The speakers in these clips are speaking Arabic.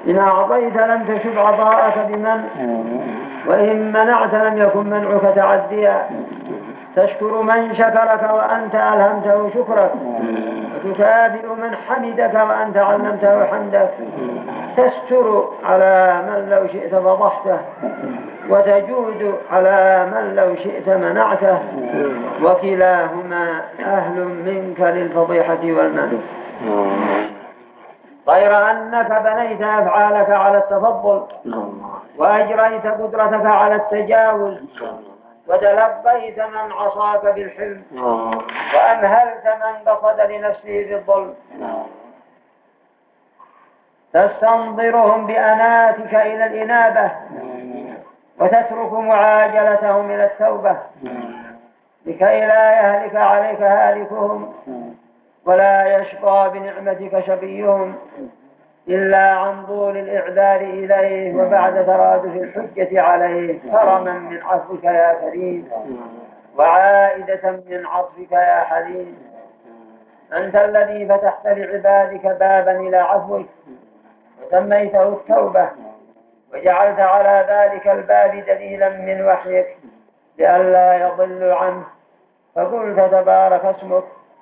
إن أعطيت لم تشب عطاءك بمن، وإن منعت لم يكن منعك تعديا. تشكر من شكرك وأنت ألهمته شكرك، وتكافئ من حمدك وأنت علمته حمدك. تستر على من لو شئت فضحته، وتجود على من لو شئت منعته، وكلاهما أهل منك للفضيحة والمدح. غير أنك بنيت أفعالك على التفضل، وأجريت قدرتك على التجاوز، وتلبيت من عصاك بالحلم، وأمهلت من قصد لنفسه بالظلم. تستنظرهم بأناتك إلى الإنابة، وتترك معاجلتهم إلى التوبة، لكي لا يهلك عليك هالكهم، ولا يشقى بنعمتك شقيهم، إلا عن طول الإعذار إليه وبعد ترادف الحجة عليه، كرما من عفوك يا كريم، وعائدة من عطفك يا حليم. أنت الذي فتحت لعبادك بابا إلى عفوك، وسميته التوبة، وجعلت على ذلك الباب دليلا من وحيك لئلا يضل عنه. فقلت تبارك اسمك: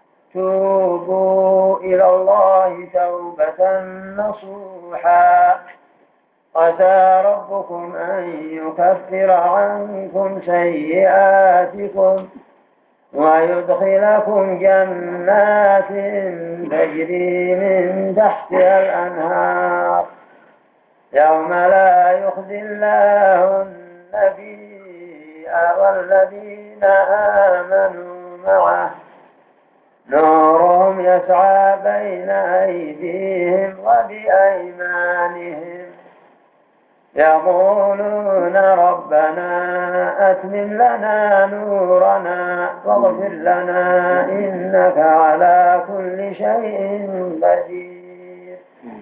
توبوا إلى الله توبة نصوحا، عسى ربكم أن يكفر عنكم سيئاتكم ويدخلكم جنات تجري من تحتها الأنهار، يوم لا يخزي الله النبي والذين آمنوا معه، نورهم يسعى بين أيديهم وبأيمانهم، يقولون ربنا أتمم لنا نورنا واغفر لنا إنك على كل شيء قدير.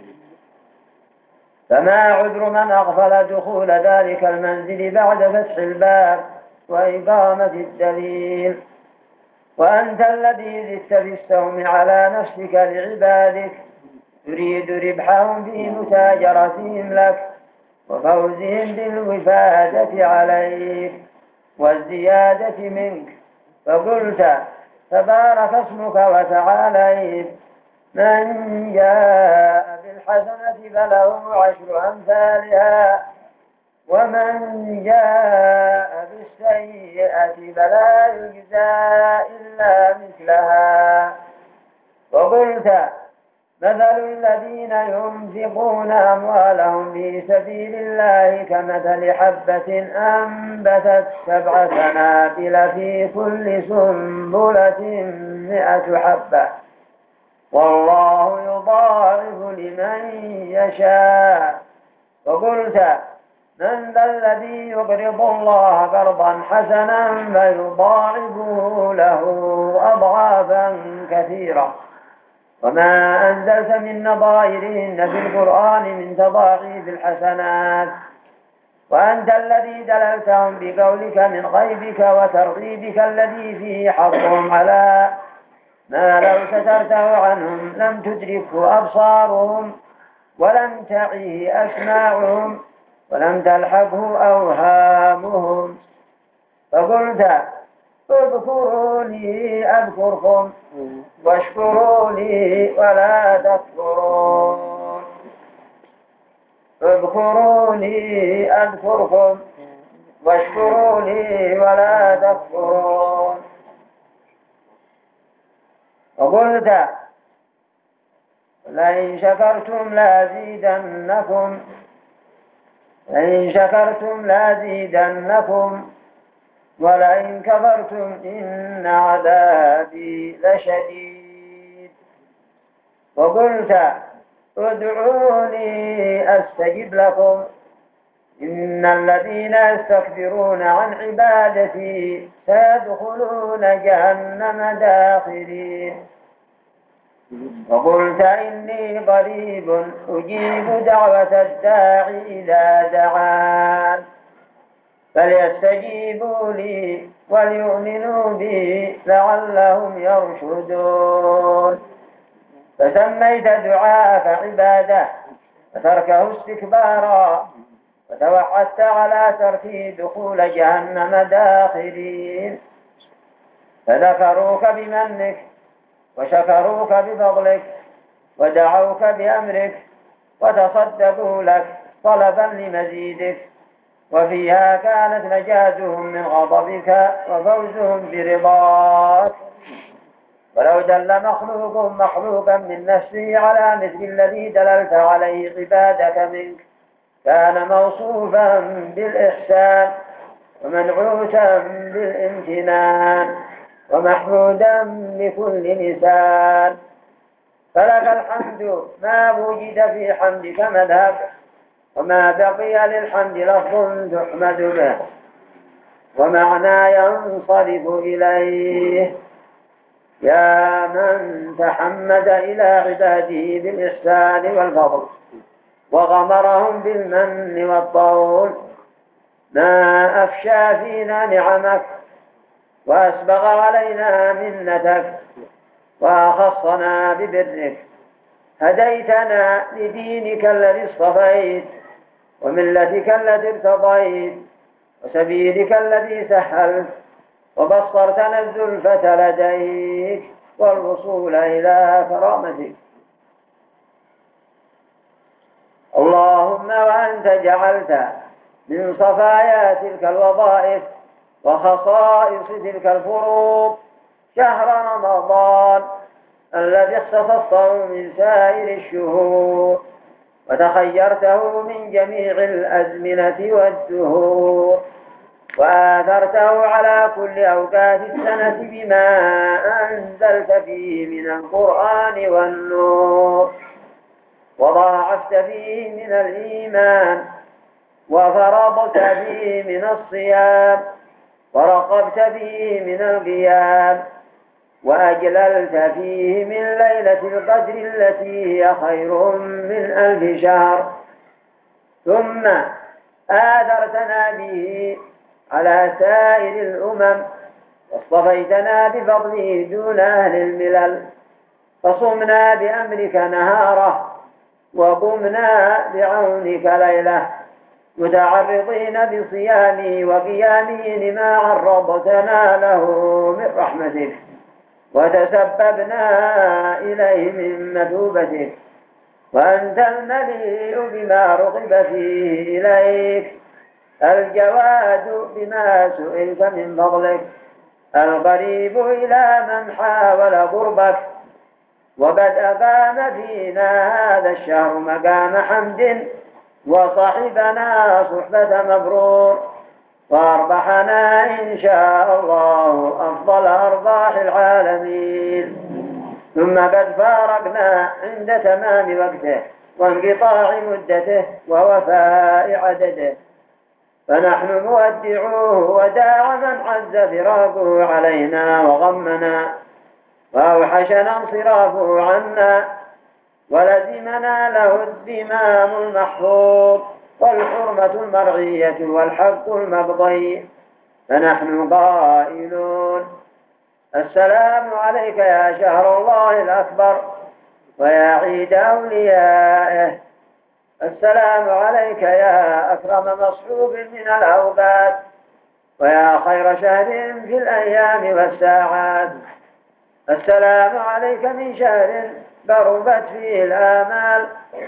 فما عذر من أغفل دخول ذلك المنزل بعد فتح الباب وإقامة الدليل، وأنت الذي زدت في السوم على نفسك لعبادك، تريد ربحهم في متاجرتهم لك وفوزهم بالوفادة عليك والزيادة منك. فقلت تبارك اسمك وتعاليت: من جاء بالحسنة فله 10 أمثالها، ومن جاء بالسيئة فلا يجزى إلا مثلها. وقلت مثل الذين ينفقون أموالهم في سبيل الله كمثل حبة أنبتت 7 سنابل في كل سنبلة 100 حبة، والله يضاعف لمن يشاء. وقلت من ذا الذي يقرض الله قرضا حسنا فيضاعفه له أضعافا كثيرة، وما أنزلت من نظائرهن في القرآن من تضاعيف الحسنات، وأنت الذي دللتهم بقولك من غيبك وترغيبك الذي فيه حظهم على ما لو سترته عنهم لم تدركه أبصارهم ولم تعيه أسماعهم ولم تلحقه أوهامهم. فقلت اذكروني أذكركم واشكروا لي ولا تكفرون. اذكروني أذكركم واشكروا لي ولا تكفرون. وقلت لئن شكرتم لأزيدنكم ولئن كفرتم إن عذابي لشديد. وقلت ادعوني أستجب لكم إن الذين يستكبرون عن عبادتي سيدخلون جهنم داخرين. وقلت إني قريب أجيب دعوة الداعي إذا دعان فليستجيبوا لي وليؤمنوا بي لعلهم يرشدون. فسميت دعاءك عبادة، وتركه استكبارا، وتوعدت على ترك دخول جهنم داخلين. فذكروك بمنك وشكروك بفضلك ودعوك بأمرك وتصدقوا لك طلبا لمزيدك، وفيها كانت نجاتهم من غضبك وفوزهم برضاك. ولو دل مخلوق مخلوقا من نفسه على مثل الذي دللت عليه عبادك منك كان موصوفا بالإحسان ومنعوتا بالامتنان ومحمودا بكل لسان. فلك الحمد ما وجد في حمدك مذهب، وما بقي للحمد لفظ تحمد به ومعنى ينصرف إليه. يا من تحمد إلى عباده بالإحسان والفضل وغمرهم بالمن والطول، ما أفشى فينا نعمك وأسبغ علينا منتك وأخصنا ببرك. هديتنا لدينك الذي اصطفيت وملتك التي ارتضيت وسبيلك الذي سهلت، وبصرتنا الزلفة لديك والوصول إلى كرامتك. اللهم وأنت جعلت من صفايا تلك الوظائف وخصائص تلك الفروض شهر رمضان الذي اختصصته من سائر الشهور وتخيرته من جميع الأزمنة والدهور، وآثرته على كل أوقات السنة بما أنزلت فيه من القرآن والنور، وضاعفت فيه من الإيمان، وفرضت فيه من الصيام، ورقبت فيه من القيام، وأجللت فيه من ليلة القدر التي هي خير من 1000 شهر. ثم آثرتنا به على سائر الأمم واصطفيتنا بفضله دون أهل الملل، فصمنا بأمرك نهاره وقمنا بعونك ليله، متعرضين بصيامه وقيامه لما عرضتنا له من رحمتك وتسببنا إليه من مثوبتك. وأنت المليء بما رغب فيه إليك، الجواد بما سئلت من فضلك، القريب إلى من حاول قربك. وقد أقام فينا هذا الشهر مقام حمد، وصحبنا صحبة مبرور، وأربحنا إن شاء الله أفضل أرباح العالمين. ثم قد فارقنا عند تمام وقته وانقطاع مدته ووفاء عدده، فنحن مودعوه وداع من عز فراقه علينا وغمنا، وأوحشنا انصرافه عنا، ولزمنا له الزمام المحفوظ والحرمة المرعية والحق المقضي. فنحن قائلون: السلام عليك يا شهر الله الأكبر ويا عيد أوليائه، السلام عليك يا أكرم مصحوب من الأوقات ويا خير شهر في الأيام والساعات، السلام عليك من شهر ضربت فيه الآمال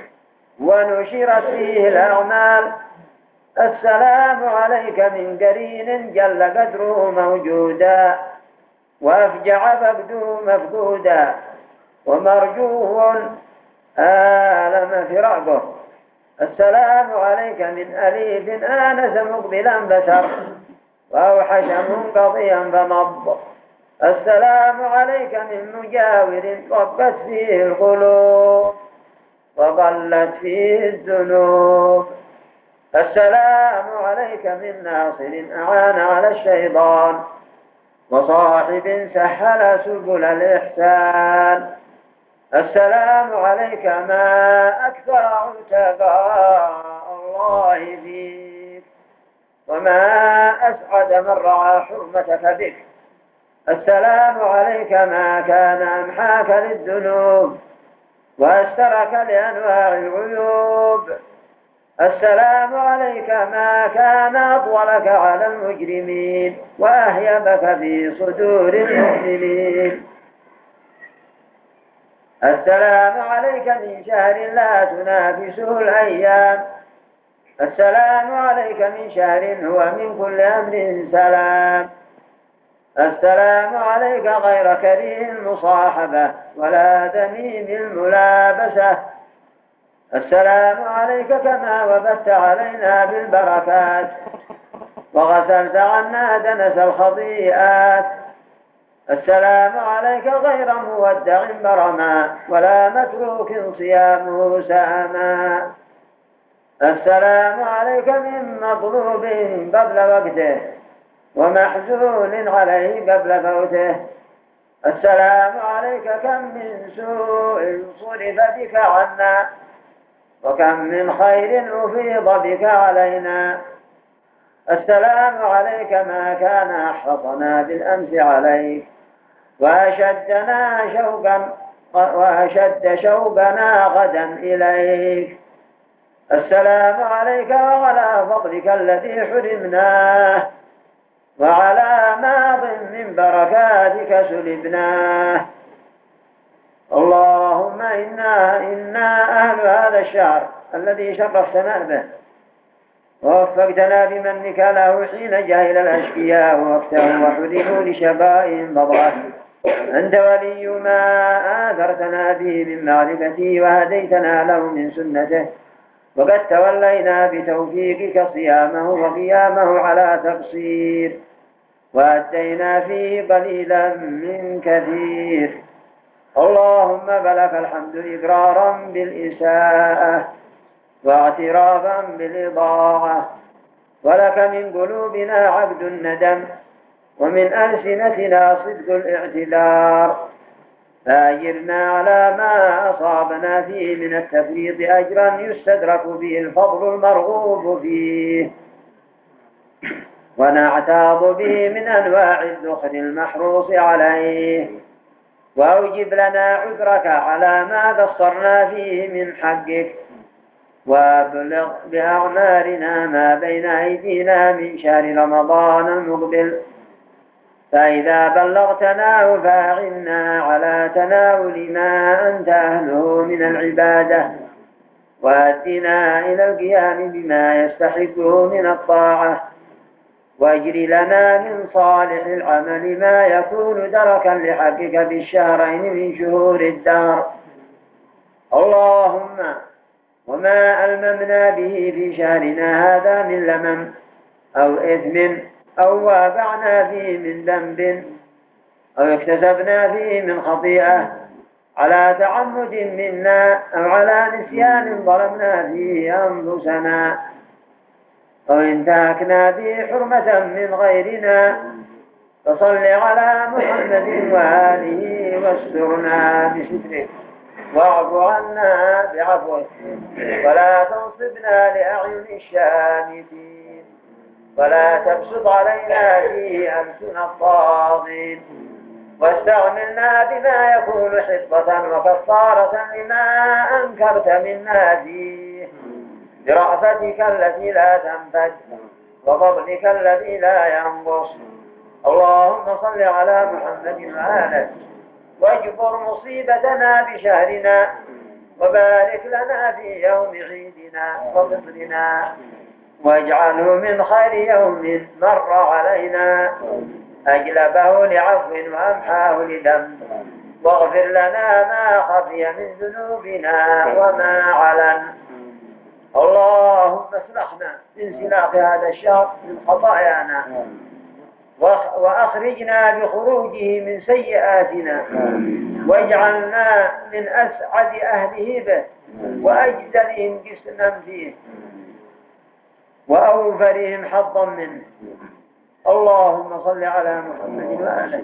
ونشرت فيه الأعمال، السلام عليك من قرين جل قدره موجودا وأفجع فقده مفقودا ومرجوه آلم فراقه، السلام عليك من أليف آنس مقبلا بشر وأوحش منقضيا فمض، السلام عليك من مجاور ربت فيه القلوب وضلت فيه الذنوب، السلام عليك من ناصر أعان على الشيطان وصاحب سهل سبل الإحسان، السلام عليك ما أكثر عتقاء الله فيك وما أسعد من رعى حرمتك بك، السلام عليك ما كان أمحاك للذنوب وأسترك لأنواع العيوب، السلام عليك ما كان أطولك على المجرمين وأهيبك في صدور المؤمنين. السلام عليك من شهر لا تنافسه الأيام. السلام عليك من شهر هو من كل أمر سلام. السلام عليك غير كريه المصاحبة ولا ذميم الملابسة. السلام عليك كما وبثت علينا بالبركات وغسلت عنا دنس الخطيئات. السلام عليك غير مودع برما ولا متروك صيامه ساما. السلام عليك من مطلوب قبل وقته ومحزون عليه قبل فوته. السلام عليك كم من سوء صرف بك عنا وكم من خير أفيض بك علينا. السلام عليك ما كان أحرصنا بالأمس عليك وأشد شوقنا غدا إليك. السلام عليك وعلى فضلك الذي حرمناه وعلى ماض من بركاتك سلبناه. اللهم إنا أهل هذا الشهر الذي شرفتنا به ووفقتنا بمنك له حين جاهل الأشقياء وقته وحذفوا لشبائهم بضعه. أنت ولي ما آثرتنا به من معرفته وهديتنا له من سنته وقد تولينا بتوفيقك صيامه وقيامه على تقصير وأدينا فيه قليلا من كثير. اللهم فلك الحمد إقرارا بالإساءة واعترافا بالإضاعة. ولك من قلوبنا عبد الندم ومن ألسنتنا صدق الاعتذار. فأجرنا على ما أصابنا فيه من التفريط أجرا يستدرك به الفضل المرغوب فيه ونعتاض به من أنواع الذخر المحروص عليه. وأوجب لنا عذرك على ما قصرنا فيه من حقك وابلغ بأعمارنا ما بين أيدينا من شهر رمضان المقبل. فإذا بلغتناه فأعنا على تناول ما أنت أهله من العبادة وأدنا إلى القيام بما يستحقه من الطاعة واجري لنا من صالح العمل ما يكون دركا لحقك في الشهرين من شهور الدار. اللهم وما ألممنا به في شهرنا هذا من لمم أو إثم أو وابعنا فيه من ذنب أو اكتسبنا فيه من خطيئة على تعمد منا أو على نسيان ظلمنا فيه أنفسنا أو انتهكنا فيه حرمة من غيرنا فصل على محمد وآله واسترنا بسترك واعف عنا بعفوك ولا تنصبنا لأعين الشامتين ولا تبسط علينا فيه ألسن الطاغين واستعملنا بما يكون حفظة وكفارة لما أنكرت منا فيه برأفتك التي لا تنفد وفضلك الذي لا ينقص. اللهم صل على محمد وآله واجبر مصيبتنا بشهرنا وبارك لنا في يوم عيدنا وفطرنا واجعله من خير يوم مر علينا أجلبه لعفو وأمحاه لذنب واغفر لنا ما خفي من ذنوبنا وما علن. اللهم اسلخنا من سلاخ هذا الشهر من خطايانا وأخرجنا بخروجه من سيئاتنا واجعلنا من أسعد أهله به وأجدلهم قسما فيه وأوفرهم حظا منه. اللهم صل على محمد وآله.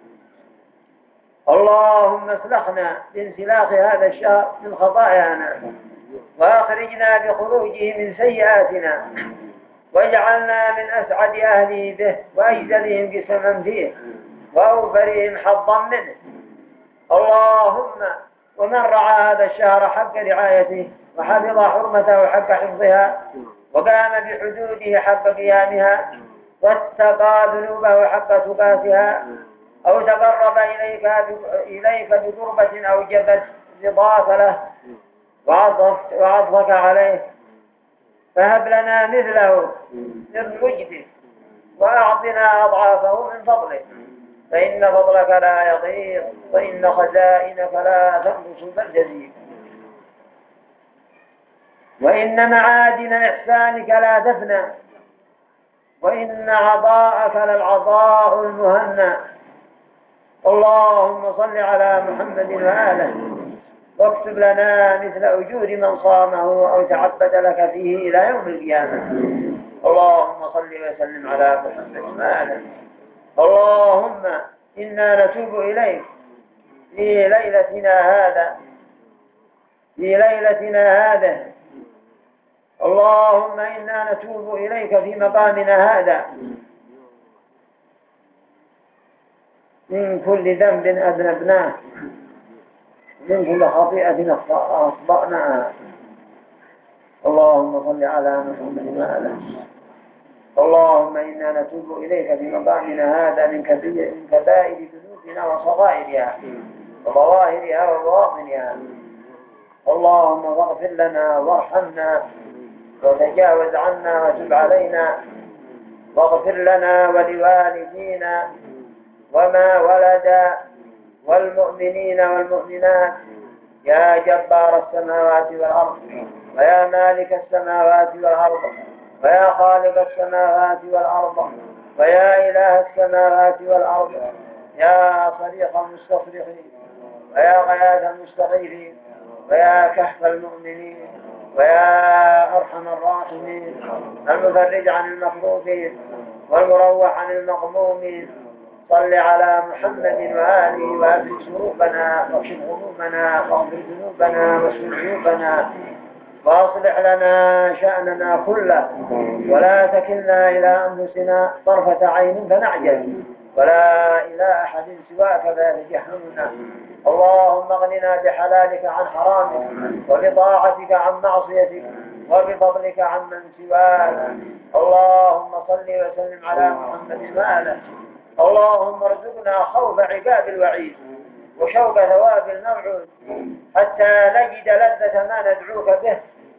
اللهم اسلخنا من سلاخ هذا الشهر من خطايانا وأخرجنا بخروجه من سيئاتنا واجعلنا من أسعد أهله به وأجدلهم قسما فيه وأوفرهم حظا منه. اللهم ومن رعى هذا الشهر حق رعايته وحفظ حرمته حق حفظها وقام بحدوده حق قيامها واتقى ذنوبه حق تقاتها أو تقرب إليك بقربة أوجبت رضاك له وعطفك عليه فهب لنا مثله من وجدك وأعطنا أضعافه من فضلك فإن فضلك لا يضيق وإن خزائنك لا تنقص بل تزيد وإن معادن إحسانك لا تفنى وإن عطاءك للعطاء المهنى اللهم صل على محمد وآله واكتب لنا مثل أجور من صامه أو تعبد لك فيه إلى يوم القيامة اللهم صل وسلم على محمد وآله اللهم إنا نتوب إليك في ليلتنا هذا اللهم إنا نتوب إليك في مقامنا هذا من كل ذنب أذنبناه من كل خطيئة أخطأناها اللهم صل على محمد وآله اللهم إنا نتوب إليك في مقامنا هذا من كبائر ذنوبنا وصغائرها وظواهرها وبواطنها اللهم اغفر لنا وارحمنا وتجاوز عنا وتب علينا واغفر لنا ولوالدينا وما ولد والمؤمنين والمؤمنات يا جبار السماوات والأرض ويا مالك السماوات والأرض ويا خالق السماوات والأرض ويا إله السماوات والأرض يا صريخ المستصرخين ويا غياث المستغيثين ويا كهف المؤمنين ويا أرحم الراحمين المفرج عن المكروبين والمروح عن المغمومين صل على محمد وآله وأبرز شروبنا واكشف غمومنا واغفر ذنوبنا واستر عيوبنا وأصلح لنا شأننا كله ولا تكلنا إلى أنفسنا طرفة عين فنعجز ولا إلى أحد سواك فيتجهمنا اللهم اغننا بحلالك عن حرامك وبطاعتك عن معصيتك وبفضلك عن من سواك اللهم صل وسلم على محمد وآله اللهم ارزقنا خوف عقاب الوعيد وشوق ثواب الموعود حتى نجد لذة ما ندعوك به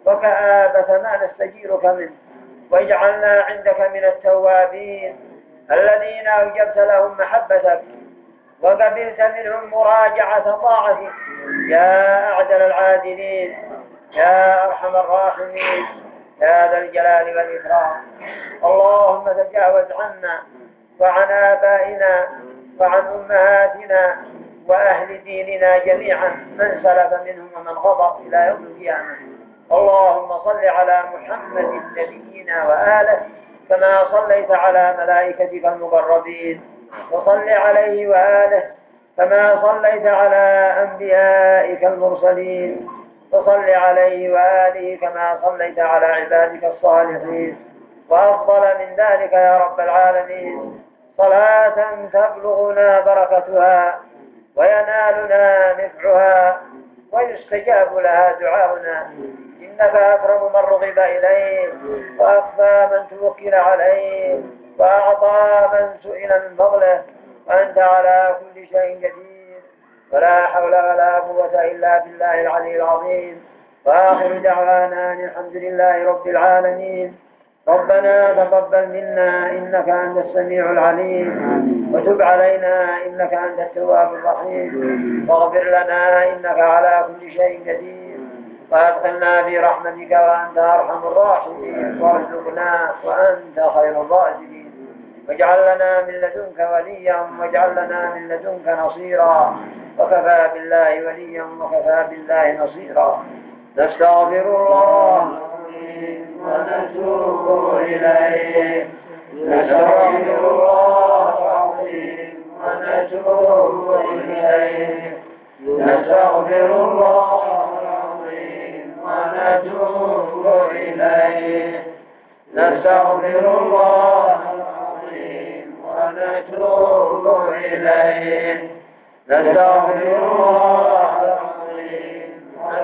وكآبة ما نستجيرك منه واجعلنا عندك من التوابين الذين أوجبت لهم محبتك وقبلت منهم مراجعة طاعتك يا أعدل العادلين يا أرحم الراحمين يا ذا الجلال والإكرام اللهم تجاوز عنا وعن آبائنا وعن أمهاتنا وأهل ديننا جميعا من سلف منهم ومن غضب إلى يوم القيامة اللهم صل على محمد نبينا وآله كما صليت على ملائكتك المقربين وصل عليه وآله كما صليت على أنبيائك المرسلين وصل عليه وآله كما صليت على عبادك الصالحين وأفضل من ذلك يا رب العالمين صلاة تبلغنا بركتها وينالنا نفعها ويستجاب لها دعاؤنا إنك أكرم من رغب إليه وأخفى من توكل عليه وأعطى من سئل من فضله وأنت على كل شيء قدير ولا حول ولا قوة إلا بالله العلي العظيم وآخر دعوانا الحمد لله رب العالمين ربنا تقبل منا إنك أنت السميع العليم وتب علينا إنك أنت التواب الرحيم واغفر لنا إنك على كل شيء قدير وأدخلنا في رحمتك وأنت أرحم الراحمين وارزقنا وأنت خير الرازقين واجعل لنا من لدنك وليا واجعل لنا من لدنك نصيرا وكفى بالله وليا وكفى بالله نصيرا نستغفر الله ونتوب إليه نستغفر الله العظيم ونتوب إليه نستغفر الله العظيم ونتوب إليه نستغفر الله العظيم ونتوب إليه نستغفر الله العظيم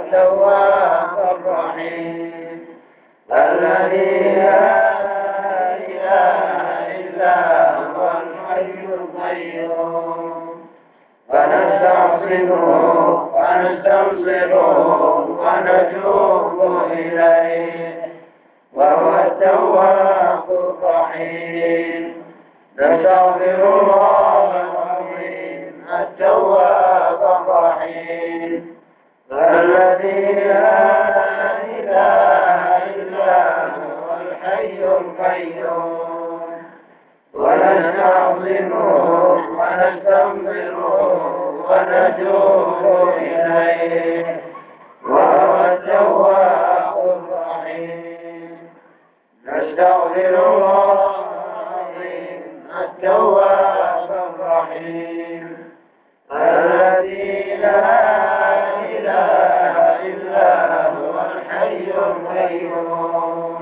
التواب الرحيم الذي لا إله إلا هو الحي القيوم ونستعصمه ونستنصره ونتوب إليه وهو التواب الرحيم نستغفر الله العظيم التواب الرحيم الذي لا إله إلا هو الحي القيوم ونستعظمه ونستغفره ونتوب إليه وهو التواب الرحيم نستغفر الله العظيم التواب الرحيم الذي لا إله إلا هو الحي القيوم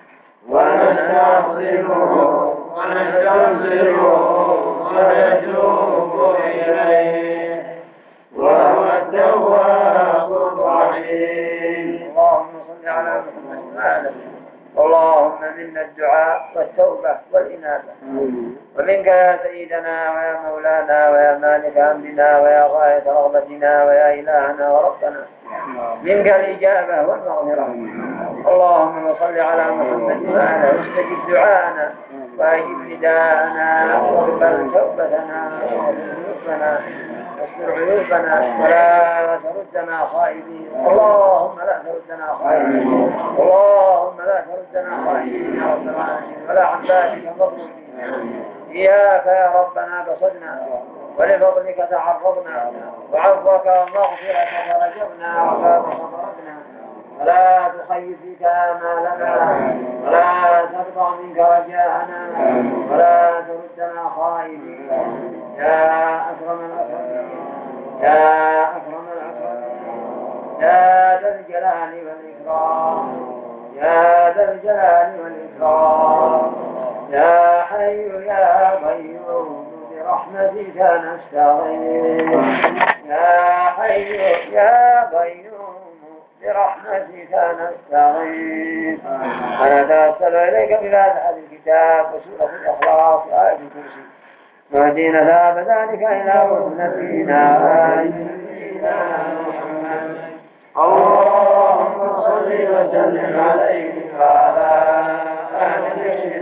ونستعظمه ونستغفره ونتوب إليه وهو التواب الرحيم اللهم صل على محمد وعلى اللهم منا الدعاء والتوبة والإنابة ومنك يا سيدنا ويا مولانا ويا مالك أمرنا ويا غاية رغبتنا ويا إلهنا وربنا منك الإجابة والمغفرة اللهم صل على محمد وعلى استجب دعاءنا وأجب نداءنا واقبل توبتنا واستر عيوبنا ولا تردنا خائبين اللهم لا تردنا خائبين اللهم لا تردنا خائبين يا رب العالمين ولا عن بابك مظلومين إياك يا ربنا قصدنا ولفضلك تعرضنا وعفوك ومغفرتك رجبنا وبابك خرجنا ولا تخيب فيك آمالنا ولا تقطع منك رجاءنا ولا تردنا خائبين يا أكرم الأكرمين يا أكرم الأكرمين يا ذا الجلال والإكرام يا ذا الجلال والإكرام يا حي يا قيوم برحمتك نستغيث يا حي يا قيوم برحمتك نستغيث ونتوسل إليك بفاتحة الكتاب وسورة الإخلاص وآية الكرسي نهدينا ذهب ذلك إلى نبينا سيدنا محمد اللهم صل وسلم عليه وعلى آله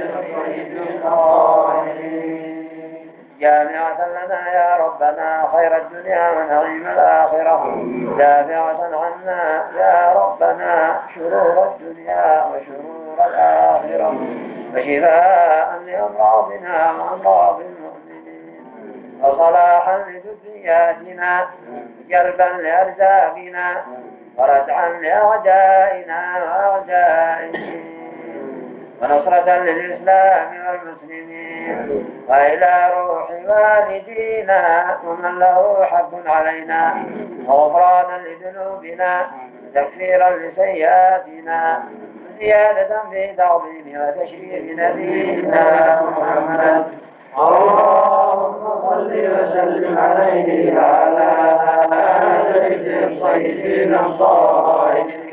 الطاهرين جامعة لنا يا ربنا خير الدنيا ونعيم الآخرة دافعة عنا يا ربنا شرور الدنيا وشرور الآخرة وشفاء لأمراضنا وأمراض المؤمنين وصلاحا لذرياتنا جلبا لأرزاقنا ورجعا لأعدائنا وأعدائهم ونصرة للإسلام والمسلمين وإلى روح والدينا ومن له حق علينا وغفرانا لذنوبنا تكفيرا لسيئاتنا زيادة في تعظيم وتشريف نبينا محمد اللهم صل وسلم عليه وعلى آله الطيبين الطاهرين